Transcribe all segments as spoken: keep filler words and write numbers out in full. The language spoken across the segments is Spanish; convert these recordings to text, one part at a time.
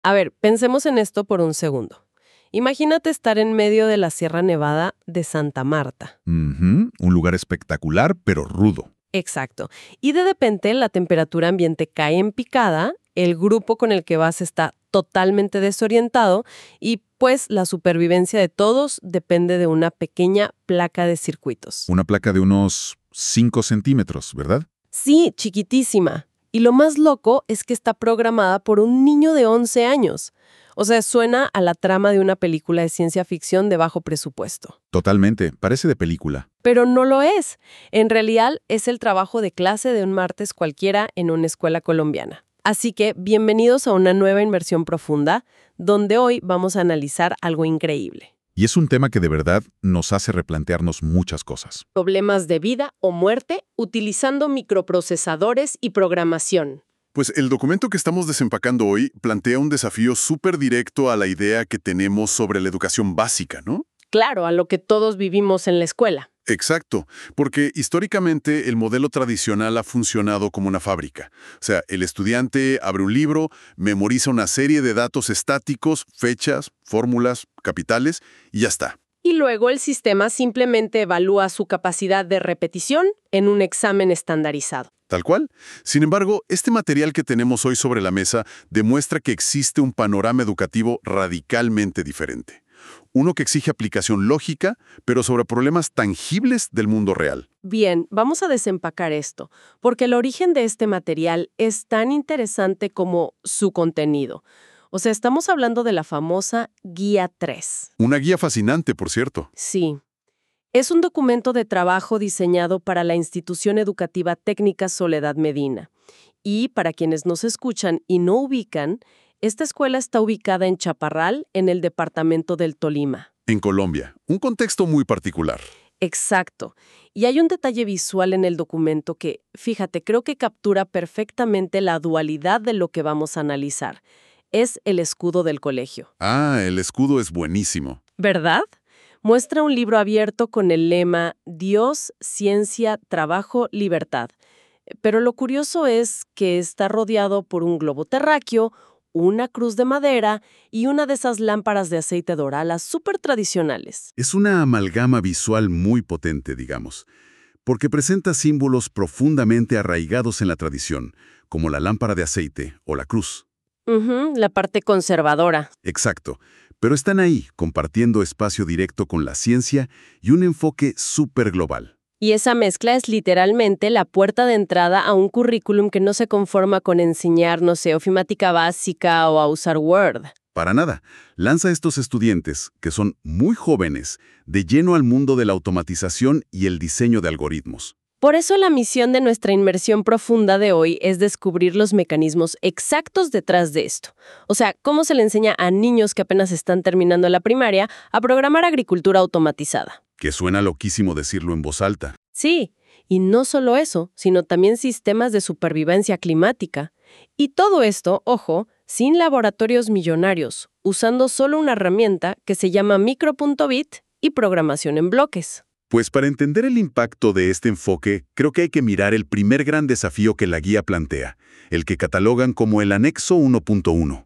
A ver, pensemos en esto por un segundo. Imagínate estar en medio de la Sierra Nevada de Santa Marta. Ujú, un lugar espectacular, pero rudo. Exacto. Y de repente la temperatura ambiente cae en picada, el grupo con el que vas está totalmente desorientado y pues la supervivencia de todos depende de una pequeña placa de circuitos. Una placa de unos cinco centímetros, ¿verdad? Sí, chiquitísima. Y lo más loco es que está programada por un niño de once años. O sea, suena a la trama de una película de ciencia ficción de bajo presupuesto. Totalmente, parece de película. Pero no lo es. En realidad es el trabajo de clase de un martes cualquiera en una escuela colombiana. Así que bienvenidos a una nueva inmersión profunda, donde hoy vamos a analizar algo increíble. Y es un tema que de verdad nos hace replantearnos muchas cosas. Problemas de vida o muerte utilizando microprocesadores y programación. Pues el documento que estamos desempacando hoy plantea un desafío súper directo a la idea que tenemos sobre la educación básica, ¿no? Claro, a lo que todos vivimos en la escuela. Exacto, porque históricamente el modelo tradicional ha funcionado como una fábrica. O sea, el estudiante abre un libro, memoriza una serie de datos estáticos, fechas, fórmulas, capitales, y ya está. Y luego el sistema simplemente evalúa su capacidad de repetición en un examen estandarizado. Tal cual. Sin embargo, este material que tenemos hoy sobre la mesa demuestra que existe un panorama educativo radicalmente diferente. Uno que exige aplicación lógica, pero sobre problemas tangibles del mundo real. Bien, vamos a desempacar esto, porque el origen de este material es tan interesante como su contenido. O sea, estamos hablando de la famosa Guía tres. Una guía fascinante, por cierto. Sí. Es un documento de trabajo diseñado para la Institución Educativa Técnica Soledad Medina. Y para quienes nos escuchan y no ubican, esta escuela está ubicada en Chaparral, en el departamento del Tolima. En Colombia. Un contexto muy particular. Exacto. Y hay un detalle visual en el documento que, fíjate, creo que captura perfectamente la dualidad de lo que vamos a analizar. Es el escudo del colegio. Ah, el escudo es buenísimo. ¿Verdad? Muestra un libro abierto con el lema Dios, Ciencia, Trabajo, Libertad. Pero lo curioso es que está rodeado por un globo terráqueo, una cruz de madera y una de esas lámparas de aceite de oralas súper tradicionales. Es una amalgama visual muy potente, digamos, porque presenta símbolos profundamente arraigados en la tradición, como la lámpara de aceite o la cruz. Uh-huh, la parte conservadora. Exacto, pero están ahí, compartiendo espacio directo con la ciencia y un enfoque súper global. Y esa mezcla es literalmente la puerta de entrada a un currículum que no se conforma con enseñar, no sé, ofimática básica o a usar Word. Para nada, lanza a estos estudiantes, que son muy jóvenes, de lleno al mundo de la automatización y el diseño de algoritmos. Por eso la misión de nuestra inmersión profunda de hoy es descubrir los mecanismos exactos detrás de esto. O sea, cómo se le enseña a niños que apenas están terminando la primaria a programar agricultura automatizada. Que suena loquísimo decirlo en voz alta. Sí, y no solo eso, sino también sistemas de supervivencia climática. Y todo esto, ojo, sin laboratorios millonarios, usando solo una herramienta que se llama micro.bit y programación en bloques. Pues para entender el impacto de este enfoque, creo que hay que mirar el primer gran desafío que la guía plantea, el que catalogan como el anexo uno punto uno.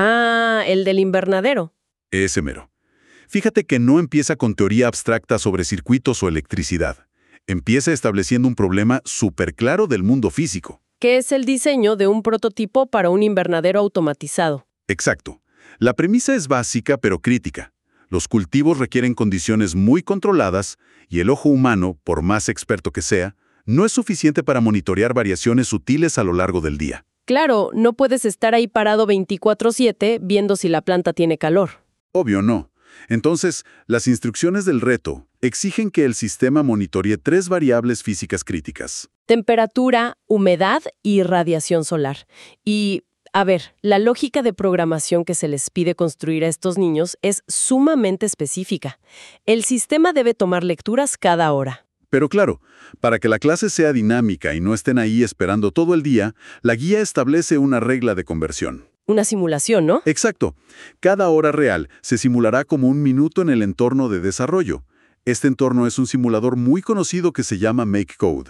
Ah, el del invernadero. Ese mero. Fíjate que no empieza con teoría abstracta sobre circuitos o electricidad. Empieza estableciendo un problema súper claro del mundo físico. Que es el diseño de un prototipo para un invernadero automatizado. Exacto. La premisa es básica pero crítica. Los cultivos requieren condiciones muy controladas y el ojo humano, por más experto que sea, no es suficiente para monitorear variaciones sutiles a lo largo del día. Claro, no puedes estar ahí parado veinticuatro siete viendo si la planta tiene calor. Obvio no. Entonces, las instrucciones del reto exigen que el sistema monitoree tres variables físicas críticas. Temperatura, humedad y radiación solar. Y, a ver, la lógica de programación que se les pide construir a estos niños es sumamente específica. El sistema debe tomar lecturas cada hora. Pero claro, para que la clase sea dinámica y no estén ahí esperando todo el día, la guía establece una regla de conversión. Una simulación, ¿no? Exacto. Cada hora real se simulará como un minuto en el entorno de desarrollo. Este entorno es un simulador muy conocido que se llama MakeCode.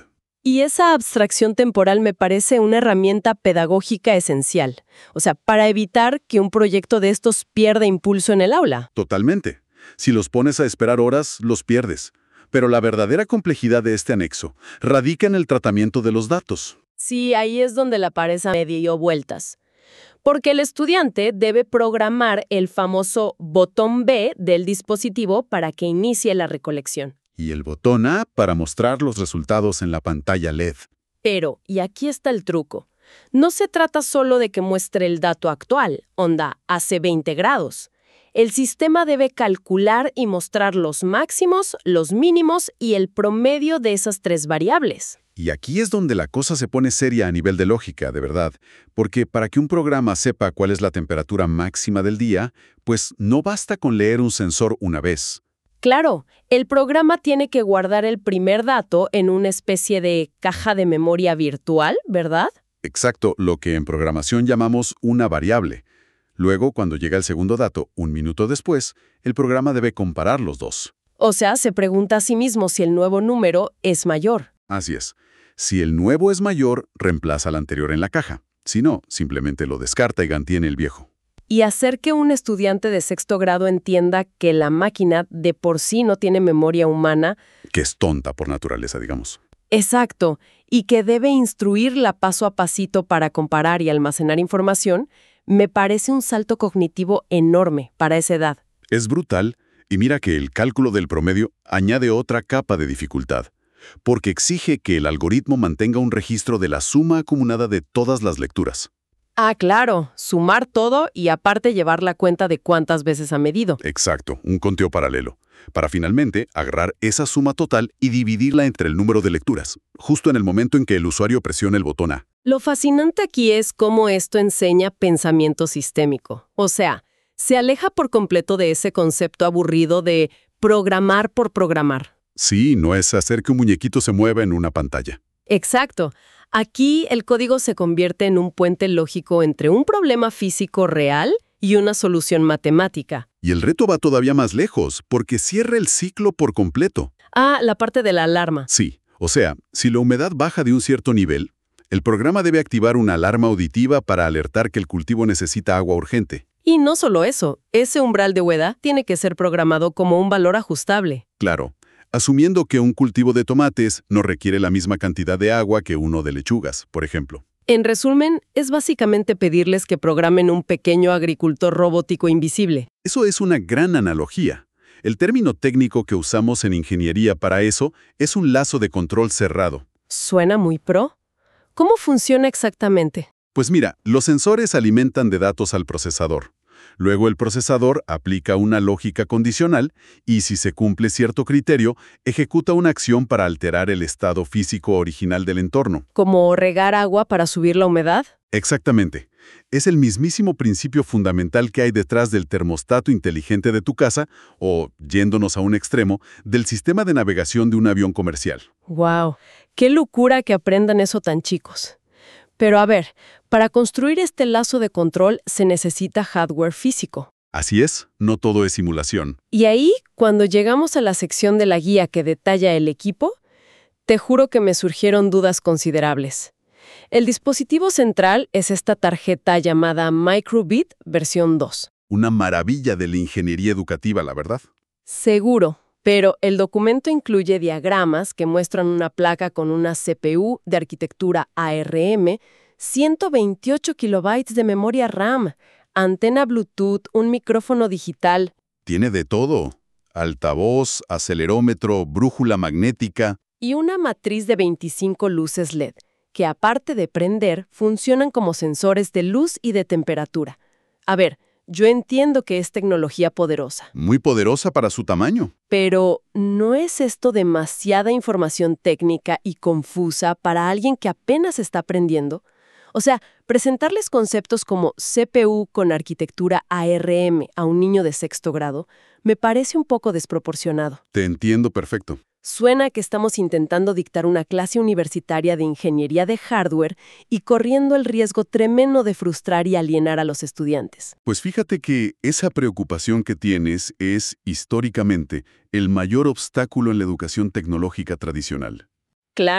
Y esa abstracción temporal me parece una herramienta pedagógica esencial. O sea, para evitar que un proyecto de estos pierda impulso en el aula. Totalmente. Si los pones a esperar horas, los pierdes. Pero la verdadera complejidad de este anexo radica en el tratamiento de los datos. Sí, ahí es donde la pared me dio vueltas. Porque el estudiante debe programar el famoso botón B del dispositivo para que inicie la recolección. Y el botón A para mostrar los resultados en la pantalla L E D. Pero, y aquí está el truco, no se trata solo de que muestre el dato actual, onda, hace veinte grados. El sistema debe calcular y mostrar los máximos, los mínimos y el promedio de esas tres variables. Y aquí es donde la cosa se pone seria a nivel de lógica, de verdad, porque para que un programa sepa cuál es la temperatura máxima del día, pues no basta con leer un sensor una vez. Claro, el programa tiene que guardar el primer dato en una especie de caja de memoria virtual, ¿verdad? Exacto, lo que en programación llamamos una variable. Luego, cuando llega el segundo dato, un minuto después, el programa debe comparar los dos. O sea, se pregunta a sí mismo si el nuevo número es mayor. Así es. Si el nuevo es mayor, reemplaza al anterior en la caja. Si no, simplemente lo descarta y mantiene el viejo. Y hacer que un estudiante de sexto grado entienda que la máquina de por sí no tiene memoria humana. Que es tonta por naturaleza, digamos. Exacto, y que debe instruirla paso a pasito para comparar y almacenar información, me parece un salto cognitivo enorme para esa edad. Es brutal, y mira que el cálculo del promedio añade otra capa de dificultad, porque exige que el algoritmo mantenga un registro de la suma acumulada de todas las lecturas. Ah, claro, sumar todo y aparte llevar la cuenta de cuántas veces ha medido. Exacto, un conteo paralelo, para finalmente agarrar esa suma total y dividirla entre el número de lecturas, justo en el momento en que el usuario presiona el botón A. Lo fascinante aquí es cómo esto enseña pensamiento sistémico. O sea, se aleja por completo de ese concepto aburrido de programar por programar. Sí, no es hacer que un muñequito se mueva en una pantalla. Exacto. Aquí el código se convierte en un puente lógico entre un problema físico real y una solución matemática. Y el reto va todavía más lejos, porque cierra el ciclo por completo. Ah, la parte de la alarma. Sí, o sea, si la humedad baja de un cierto nivel, el programa debe activar una alarma auditiva para alertar que el cultivo necesita agua urgente. Y no solo eso, ese umbral de humedad tiene que ser programado como un valor ajustable. Claro, asumiendo que un cultivo de tomates no requiere la misma cantidad de agua que uno de lechugas, por ejemplo. En resumen, es básicamente pedirles que programen un pequeño agricultor robótico invisible. Eso es una gran analogía. El término técnico que usamos en ingeniería para eso es un lazo de control cerrado. ¿Suena muy pro? ¿Cómo funciona exactamente? Pues mira, los sensores alimentan de datos al procesador. Luego el procesador aplica una lógica condicional y, si se cumple cierto criterio, ejecuta una acción para alterar el estado físico original del entorno. ¿Como regar agua para subir la humedad? Exactamente. Es el mismísimo principio fundamental que hay detrás del termostato inteligente de tu casa o, yéndonos a un extremo, del sistema de navegación de un avión comercial. ¡Wow! ¡Qué locura que aprendan eso tan chicos! Pero a ver, para construir este lazo de control se necesita hardware físico. Así es, no todo es simulación. Y ahí, cuando llegamos a la sección de la guía que detalla el equipo, te juro que me surgieron dudas considerables. El dispositivo central es esta tarjeta llamada Microbit versión dos. Una maravilla de la ingeniería educativa, la verdad. Seguro, pero el documento incluye diagramas que muestran una placa con una C P U de arquitectura A R M, ciento veintiocho kilobytes de memoria RAM, antena Bluetooth, un micrófono digital. Tiene de todo. Altavoz, acelerómetro, brújula magnética. Y una matriz de veinticinco luces L E D, que aparte de prender, funcionan como sensores de luz y de temperatura. A ver, yo entiendo que es tecnología poderosa. Muy poderosa para su tamaño. Pero, ¿no es esto demasiada información técnica y confusa para alguien que apenas está aprendiendo? O sea, presentarles conceptos como C P U con arquitectura A R M a un niño de sexto grado me parece un poco desproporcionado. Te entiendo perfecto. Suena que estamos intentando dictar una clase universitaria de ingeniería de hardware y corriendo el riesgo tremendo de frustrar y alienar a los estudiantes. Pues fíjate que esa preocupación que tienes es, históricamente, el mayor obstáculo en la educación tecnológica tradicional. Claro,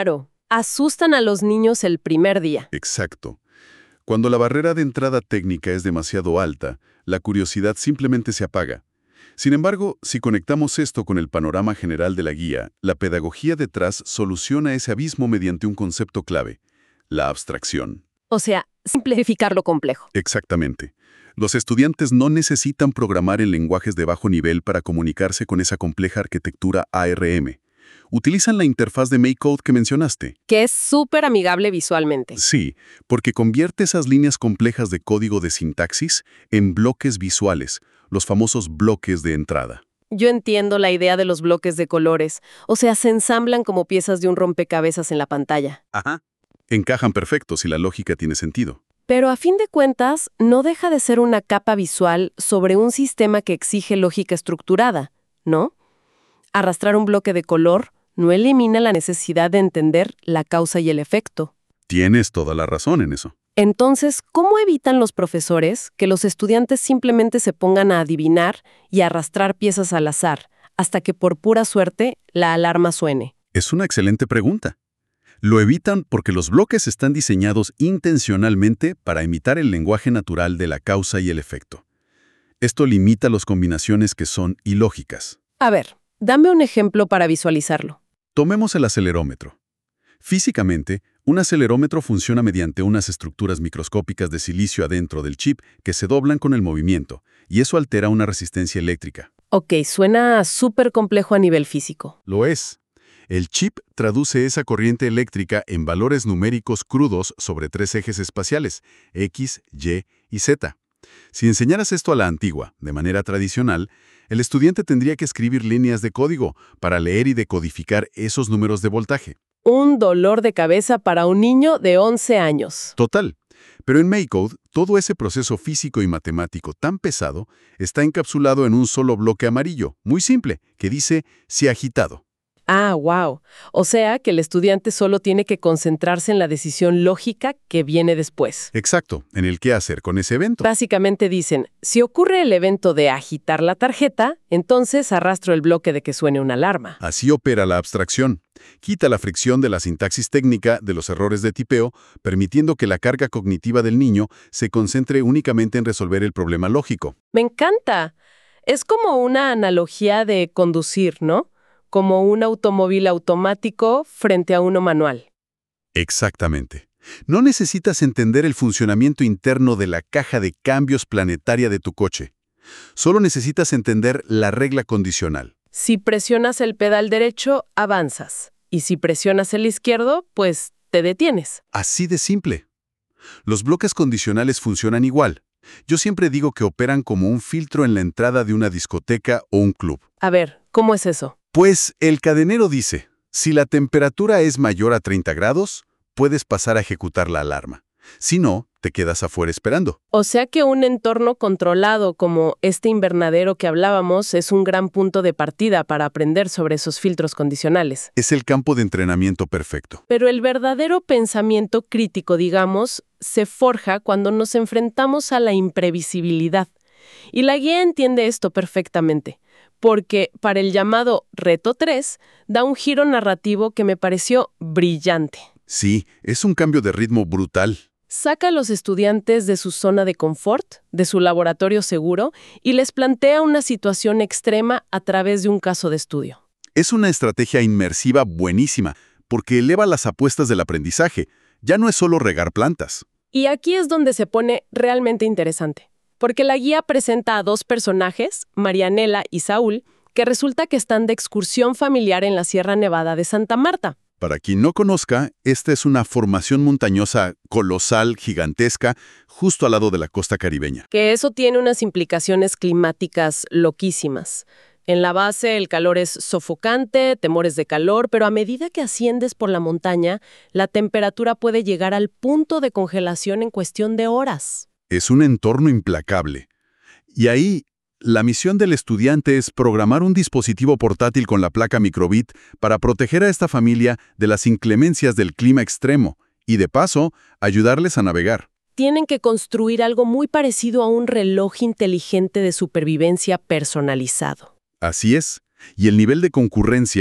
Asustan a los niños el primer día. Exacto. Cuando la barrera de entrada técnica es demasiado alta, la curiosidad simplemente se apaga. Sin embargo, si conectamos esto con el panorama general de la guía, la pedagogía detrás soluciona ese abismo mediante un concepto clave: la abstracción. O sea, simplificar lo complejo. Exactamente. Los estudiantes no necesitan programar en lenguajes de bajo nivel para comunicarse con esa compleja arquitectura A R M. Utilizan la interfaz de MakeCode que mencionaste. Que es súper amigable visualmente. Sí, porque convierte esas líneas complejas de código de sintaxis en bloques visuales, los famosos bloques de entrada. Yo entiendo la idea de los bloques de colores. O sea, se ensamblan como piezas de un rompecabezas en la pantalla. Ajá. Encajan perfecto si la lógica tiene sentido. Pero a fin de cuentas, no deja de ser una capa visual sobre un sistema que exige lógica estructurada, ¿no? Arrastrar un bloque de color no elimina la necesidad de entender la causa y el efecto. Tienes toda la razón en eso. Entonces, ¿cómo evitan los profesores que los estudiantes simplemente se pongan a adivinar y a arrastrar piezas al azar, hasta que por pura suerte la alarma suene? Es una excelente pregunta. Lo evitan porque los bloques están diseñados intencionalmente para imitar el lenguaje natural de la causa y el efecto. Esto limita las combinaciones que son ilógicas. A ver, dame un ejemplo para visualizarlo. Tomemos el acelerómetro. Físicamente, un acelerómetro funciona mediante unas estructuras microscópicas de silicio adentro del chip que se doblan con el movimiento, y eso altera una resistencia eléctrica. Ok, suena súper complejo a nivel físico. Lo es. El chip traduce esa corriente eléctrica en valores numéricos crudos sobre tres ejes espaciales, X, Y y Z. Si enseñaras esto a la antigua, de manera tradicional, el estudiante tendría que escribir líneas de código para leer y decodificar esos números de voltaje. Un dolor de cabeza para un niño de once años. Total. Pero en MakeCode, todo ese proceso físico y matemático tan pesado está encapsulado en un solo bloque amarillo, muy simple, que dice «si agitado». Ah, wow. O sea que el estudiante solo tiene que concentrarse en la decisión lógica que viene después. Exacto, en el qué hacer con ese evento. Básicamente dicen, si ocurre el evento de agitar la tarjeta, entonces arrastro el bloque de que suene una alarma. Así opera la abstracción. Quita la fricción de la sintaxis técnica, de los errores de tipeo, permitiendo que la carga cognitiva del niño se concentre únicamente en resolver el problema lógico. Me encanta. Es como una analogía de conducir, ¿no? Como un automóvil automático frente a uno manual. Exactamente. No necesitas entender el funcionamiento interno de la caja de cambios planetaria de tu coche. Solo necesitas entender la regla condicional. Si presionas el pedal derecho, avanzas. Y si presionas el izquierdo, pues te detienes. Así de simple. Los bloques condicionales funcionan igual. Yo siempre digo que operan como un filtro en la entrada de una discoteca o un club. A ver, ¿cómo es eso? Pues el cadenero dice, si la temperatura es mayor a treinta grados, puedes pasar a ejecutar la alarma. Si no, te quedas afuera esperando. O sea que un entorno controlado como este invernadero que hablábamos es un gran punto de partida para aprender sobre esos filtros condicionales. Es el campo de entrenamiento perfecto. Pero el verdadero pensamiento crítico, digamos, se forja cuando nos enfrentamos a la imprevisibilidad. Y la guía entiende esto perfectamente, porque para el llamado Reto tres da un giro narrativo que me pareció brillante. Sí, es un cambio de ritmo brutal. Saca a los estudiantes de su zona de confort, de su laboratorio seguro, y les plantea una situación extrema a través de un caso de estudio. Es una estrategia inmersiva buenísima, porque eleva las apuestas del aprendizaje. Ya no es solo regar plantas. Y aquí es donde se pone realmente interesante, porque la guía presenta a dos personajes, Marianela y Saúl, que resulta que están de excursión familiar en la Sierra Nevada de Santa Marta. Para quien no conozca, esta es una formación montañosa colosal, gigantesca, justo al lado de la costa caribeña. Que eso tiene unas implicaciones climáticas loquísimas. En la base el calor es sofocante, temores de calor, pero a medida que asciendes por la montaña, la temperatura puede llegar al punto de congelación en cuestión de horas. Es un entorno implacable. Y ahí, la misión del estudiante es programar un dispositivo portátil con la placa microbit para proteger a esta familia de las inclemencias del clima extremo y, de paso, ayudarles a navegar. Tienen que construir algo muy parecido a un reloj inteligente de supervivencia personalizado. Así es. Y el nivel de concurrencia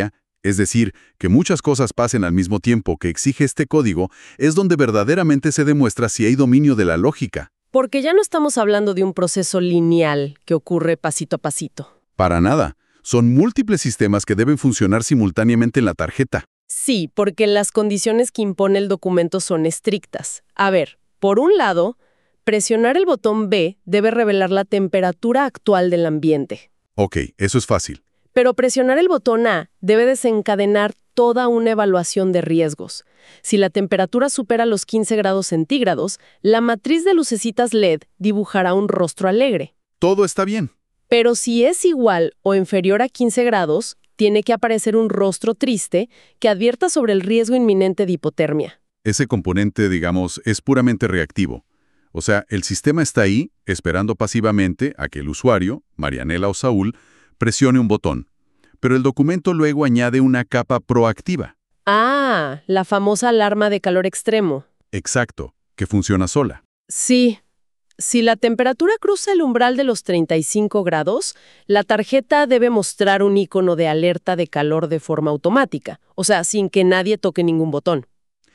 Es decir, que muchas cosas pasen al mismo tiempo que exige este código es donde verdaderamente se demuestra si hay dominio de la lógica. Porque ya no estamos hablando de un proceso lineal que ocurre pasito a pasito. Para nada. Son múltiples sistemas que deben funcionar simultáneamente en la tarjeta. Sí, porque las condiciones que impone el documento son estrictas. A ver, por un lado, presionar el botón B debe revelar la temperatura actual del ambiente. Ok, eso es fácil. Pero presionar el botón A debe desencadenar toda una evaluación de riesgos. Si la temperatura supera los quince grados centígrados, la matriz de lucecitas L E D dibujará un rostro alegre. Todo está bien. Pero si es igual o inferior a quince grados, tiene que aparecer un rostro triste que advierta sobre el riesgo inminente de hipotermia. Ese componente, digamos, es puramente reactivo. O sea, el sistema está ahí, esperando pasivamente a que el usuario, Marianela o Saúl, presione un botón. Pero el documento luego añade una capa proactiva. Ah, la famosa alarma de calor extremo. Exacto, que funciona sola. Sí. Si la temperatura cruza el umbral de los treinta y cinco grados, la tarjeta debe mostrar un icono de alerta de calor de forma automática, o sea, sin que nadie toque ningún botón.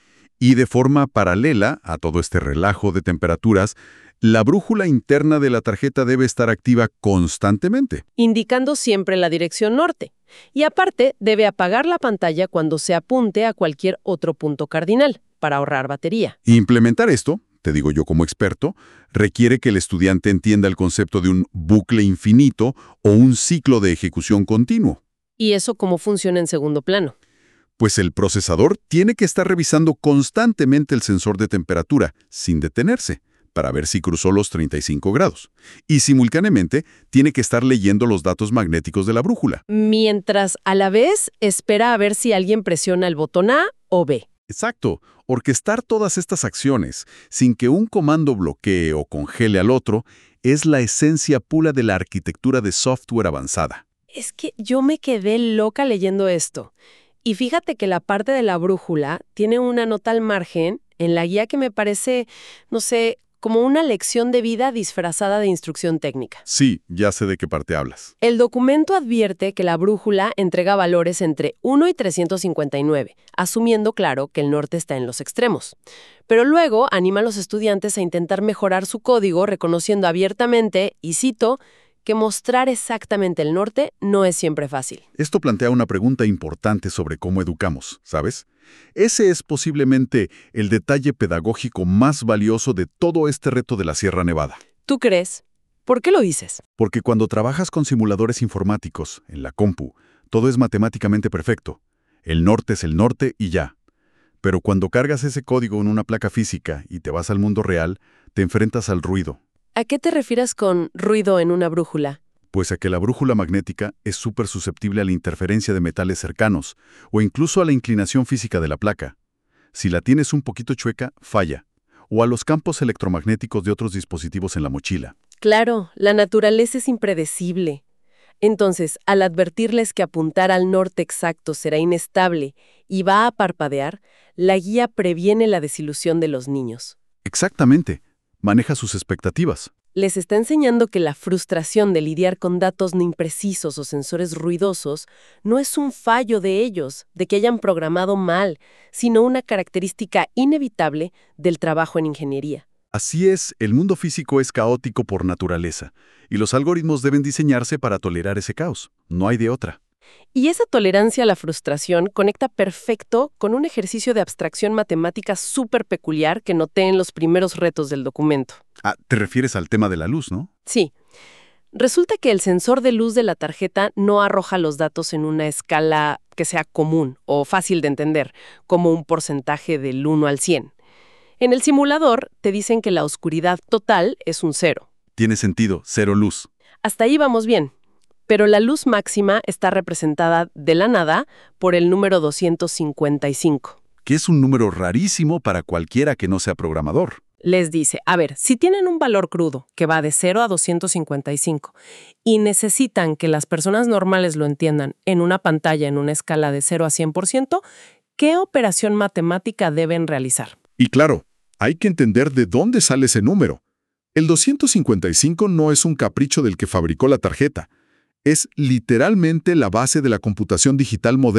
Y de forma paralela a todo este relajo de temperaturas, la brújula interna de la tarjeta debe estar activa constantemente. Indicando siempre la dirección norte. Y aparte, debe apagar la pantalla cuando se apunte a cualquier otro punto cardinal, para ahorrar batería. Implementar esto, te digo yo como experto, requiere que el estudiante entienda el concepto de un bucle infinito o un ciclo de ejecución continuo. ¿Y eso cómo funciona en segundo plano? Pues el procesador tiene que estar revisando constantemente el sensor de temperatura, sin detenerse, para ver si cruzó los treinta y cinco grados. Y simultáneamente tiene que estar leyendo los datos magnéticos de la brújula. Mientras a la vez espera a ver si alguien presiona el botón A o B. Exacto. Orquestar todas estas acciones sin que un comando bloquee o congele al otro es la esencia pura de la arquitectura de software avanzada. Es que yo me quedé loca leyendo esto. Y fíjate que la parte de la brújula tiene una nota al margen en la guía que me parece, no sé, como una lección de vida disfrazada de instrucción técnica. Sí, ya sé de qué parte hablas. El documento advierte que la brújula entrega valores entre uno y trescientos cincuenta y nueve, asumiendo, claro, que el norte está en los extremos. Pero luego anima a los estudiantes a intentar mejorar su código reconociendo abiertamente, y cito, que mostrar exactamente el norte no es siempre fácil. Esto plantea una pregunta importante sobre cómo educamos, ¿sabes? Ese es posiblemente el detalle pedagógico más valioso de todo este reto de la Sierra Nevada. ¿Tú crees? ¿Por qué lo dices? Porque cuando trabajas con simuladores informáticos, en la compu, todo es matemáticamente perfecto. El norte es el norte y ya. Pero cuando cargas ese código en una placa física y te vas al mundo real, te enfrentas al ruido. ¿A qué te refieres con ruido en una brújula? Pues a que la brújula magnética es súper susceptible a la interferencia de metales cercanos o incluso a la inclinación física de la placa. Si la tienes un poquito chueca, falla. O a los campos electromagnéticos de otros dispositivos en la mochila. Claro, la naturaleza es impredecible. Entonces, al advertirles que apuntar al norte exacto será inestable y va a parpadear, la guía previene la desilusión de los niños. Exactamente. Maneja sus expectativas. Les está enseñando que la frustración de lidiar con datos no imprecisos o sensores ruidosos no es un fallo de ellos, de que hayan programado mal, sino una característica inevitable del trabajo en ingeniería. Así es, el mundo físico es caótico por naturaleza, y los algoritmos deben diseñarse para tolerar ese caos. No hay de otra. Y esa tolerancia a la frustración conecta perfecto con un ejercicio de abstracción matemática súper peculiar que noté en los primeros retos del documento. Ah, te refieres al tema de la luz, ¿no? Sí. Resulta que el sensor de luz de la tarjeta no arroja los datos en una escala que sea común o fácil de entender, como un porcentaje del uno al cien. En el simulador te dicen que la oscuridad total es un cero. Tiene sentido, cero luz. Hasta ahí vamos bien. Pero la luz máxima está representada de la nada por el número doscientos cincuenta y cinco. Que es un número rarísimo para cualquiera que no sea programador. Les dice, a ver, si tienen un valor crudo que va de cero a doscientos cincuenta y cinco y necesitan que las personas normales lo entiendan en una pantalla en una escala de cero a cien por ciento, ¿qué operación matemática deben realizar? Y claro, hay que entender de dónde sale ese número. El doscientos cincuenta y cinco no es un capricho del que fabricó la tarjeta. Es literalmente la base de la computación digital moderna.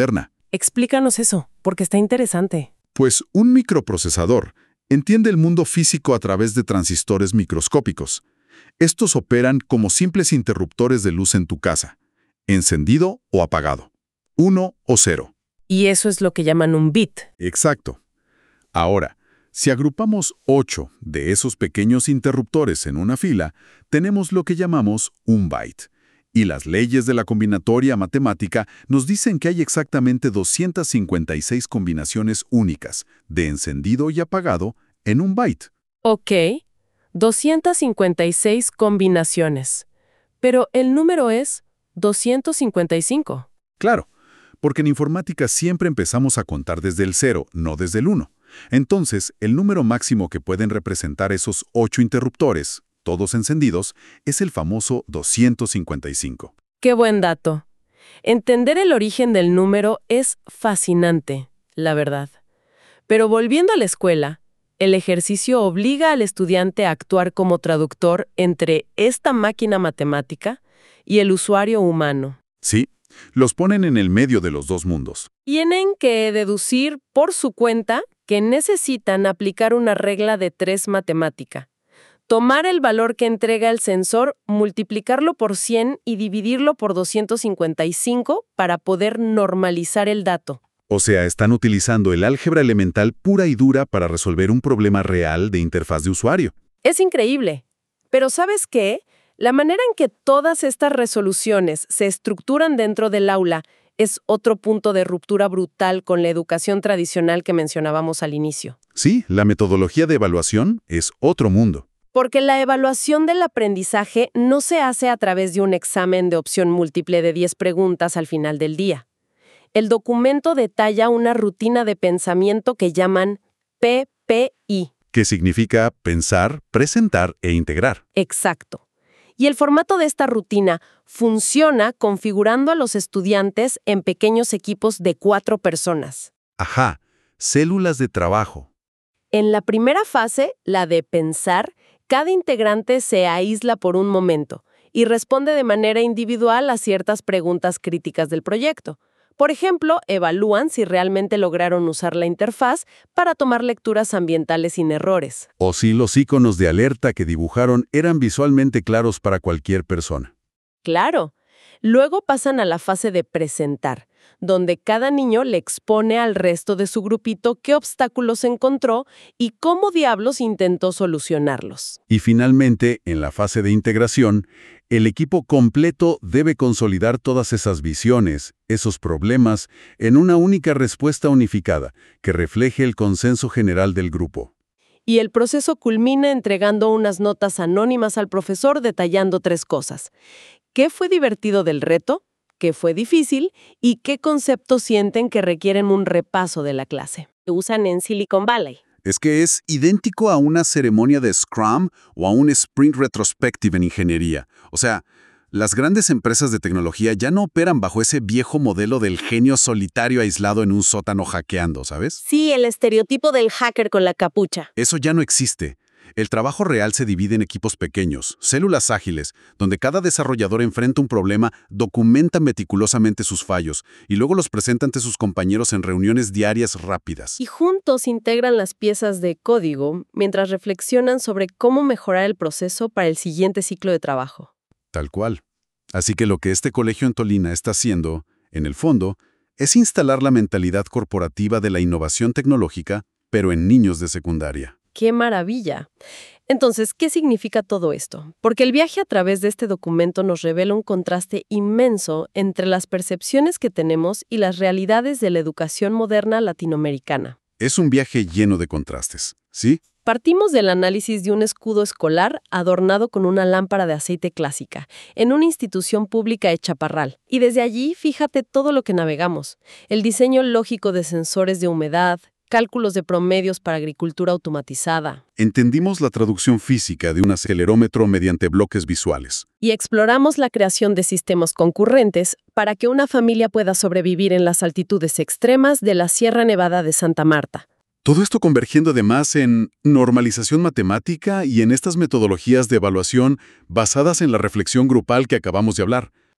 Explícanos eso, porque está interesante. Pues un microprocesador entiende el mundo físico a través de transistores microscópicos. Estos operan como simples interruptores de luz en tu casa, encendido o apagado, uno o cero. Y eso es lo que llaman un bit. Exacto. Ahora, si agrupamos ocho de esos pequeños interruptores en una fila, tenemos lo que llamamos un byte. Y las leyes de la combinatoria matemática nos dicen que hay exactamente doscientas cincuenta y seis combinaciones únicas de encendido y apagado en un byte. Ok, doscientas cincuenta y seis combinaciones. Pero el número es doscientos cincuenta y cinco. Claro, porque en informática siempre empezamos a contar desde el cero, no desde el uno. Entonces, el número máximo que pueden representar esos ocho interruptores, todos encendidos, es el famoso doscientos cincuenta y cinco. Qué buen dato. Entender el origen del número es fascinante, la verdad. Pero volviendo a la escuela, el ejercicio obliga al estudiante a actuar como traductor entre esta máquina matemática y el usuario humano. Sí, los ponen en el medio de los dos mundos. Tienen que deducir por su cuenta que necesitan aplicar una regla de tres matemática. Tomar el valor que entrega el sensor, multiplicarlo por cien y dividirlo por doscientos cincuenta y cinco para poder normalizar el dato. O sea, están utilizando el álgebra elemental pura y dura para resolver un problema real de interfaz de usuario. Es increíble. Pero ¿sabes qué? La manera en que todas estas resoluciones se estructuran dentro del aula es otro punto de ruptura brutal con la educación tradicional que mencionábamos al inicio. Sí, la metodología de evaluación es otro mundo. Porque la evaluación del aprendizaje no se hace a través de un examen de opción múltiple de diez preguntas al final del día. El documento detalla una rutina de pensamiento que llaman P P I. Que significa pensar, presentar e integrar. Exacto. Y el formato de esta rutina funciona configurando a los estudiantes en pequeños equipos de cuatro personas. Ajá, células de trabajo. En la primera fase, la de pensar, cada integrante se aísla por un momento y responde de manera individual a ciertas preguntas críticas del proyecto. Por ejemplo, evalúan si realmente lograron usar la interfaz para tomar lecturas ambientales sin errores. O si los iconos de alerta que dibujaron eran visualmente claros para cualquier persona. Claro. Luego pasan a la fase de presentar, donde cada niño le expone al resto de su grupito qué obstáculos encontró y cómo diablos intentó solucionarlos. Y finalmente, en la fase de integración, el equipo completo debe consolidar todas esas visiones, esos problemas, en una única respuesta unificada que refleje el consenso general del grupo. Y el proceso culmina entregando unas notas anónimas al profesor detallando tres cosas. ¿Qué fue divertido del reto? ¿Qué fue difícil? ¿Y qué conceptos sienten que requieren un repaso de la clase? Se usan en Silicon Valley. Es que es idéntico a una ceremonia de Scrum o a un Sprint Retrospective en ingeniería. O sea, las grandes empresas de tecnología ya no operan bajo ese viejo modelo del genio solitario aislado en un sótano hackeando, ¿sabes? Sí, el estereotipo del hacker con la capucha. Eso ya no existe. El trabajo real se divide en equipos pequeños, células ágiles, donde cada desarrollador enfrenta un problema, documenta meticulosamente sus fallos y luego los presenta ante sus compañeros en reuniones diarias rápidas. Y juntos integran las piezas de código mientras reflexionan sobre cómo mejorar el proceso para el siguiente ciclo de trabajo. Tal cual. Así que lo que este colegio en Tolina está haciendo, en el fondo, es instalar la mentalidad corporativa de la innovación tecnológica, pero en niños de secundaria. ¡Qué maravilla! Entonces, ¿qué significa todo esto? Porque el viaje a través de este documento nos revela un contraste inmenso entre las percepciones que tenemos y las realidades de la educación moderna latinoamericana. Es un viaje lleno de contrastes, ¿sí? Partimos del análisis de un escudo escolar adornado con una lámpara de aceite clásica, en una institución pública de Chaparral. Y desde allí, fíjate todo lo que navegamos. El diseño lógico de sensores de humedad, cálculos de promedios para agricultura automatizada. Entendimos la traducción física de un acelerómetro mediante bloques visuales. Y exploramos la creación de sistemas concurrentes para que una familia pueda sobrevivir en las altitudes extremas de la Sierra Nevada de Santa Marta. Todo esto convergiendo además en normalización matemática y en estas metodologías de evaluación basadas en la reflexión grupal que acabamos de hablar.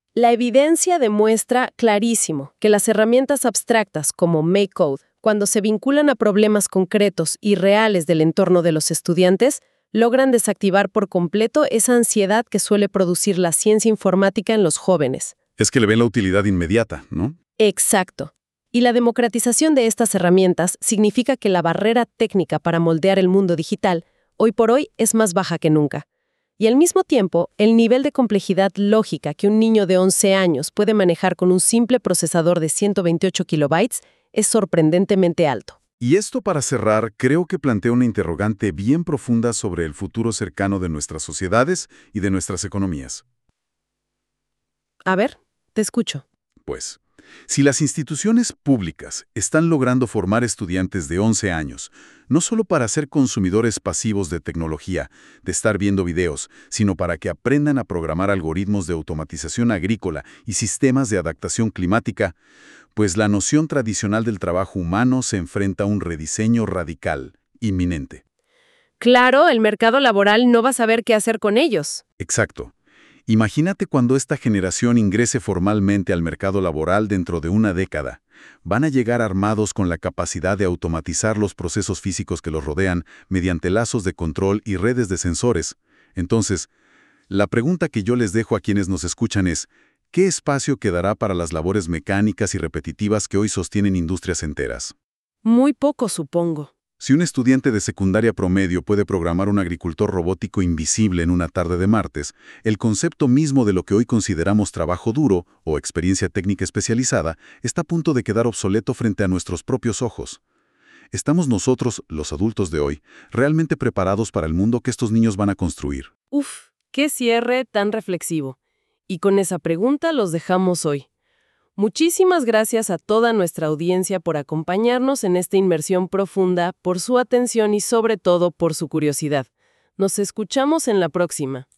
La evidencia demuestra clarísimo que las herramientas abstractas como MakeCode, cuando se vinculan a problemas concretos y reales del entorno de los estudiantes, logran desactivar por completo esa ansiedad que suele producir la ciencia informática en los jóvenes. Es que le ven la utilidad inmediata, ¿no? Exacto. Y la democratización de estas herramientas significa que la barrera técnica para moldear el mundo digital, hoy por hoy, es más baja que nunca. Y al mismo tiempo, el nivel de complejidad lógica que un niño de once años puede manejar con un simple procesador de ciento veintiocho kilobytes es sorprendentemente alto. Y esto, para cerrar, creo que plantea una interrogante bien profunda sobre el futuro cercano de nuestras sociedades y de nuestras economías. A ver, te escucho. Pues, si las instituciones públicas están logrando formar estudiantes de once años, no solo para ser consumidores pasivos de tecnología, de estar viendo videos, sino para que aprendan a programar algoritmos de automatización agrícola y sistemas de adaptación climática, pues la noción tradicional del trabajo humano se enfrenta a un rediseño radical, inminente. Claro, el mercado laboral no va a saber qué hacer con ellos. Exacto. Imagínate cuando esta generación ingrese formalmente al mercado laboral dentro de una década. Van a llegar armados con la capacidad de automatizar los procesos físicos que los rodean mediante lazos de control y redes de sensores. Entonces, la pregunta que yo les dejo a quienes nos escuchan es, ¿qué espacio quedará para las labores mecánicas y repetitivas que hoy sostienen industrias enteras? Muy poco, supongo. Si un estudiante de secundaria promedio puede programar un agricultor robótico invisible en una tarde de martes, el concepto mismo de lo que hoy consideramos trabajo duro o experiencia técnica especializada está a punto de quedar obsoleto frente a nuestros propios ojos. ¿Estamos nosotros, los adultos de hoy, realmente preparados para el mundo que estos niños van a construir? Uf, qué cierre tan reflexivo. Y con esa pregunta los dejamos hoy. Muchísimas gracias a toda nuestra audiencia por acompañarnos en esta inmersión profunda, por su atención y sobre todo por su curiosidad. Nos escuchamos en la próxima.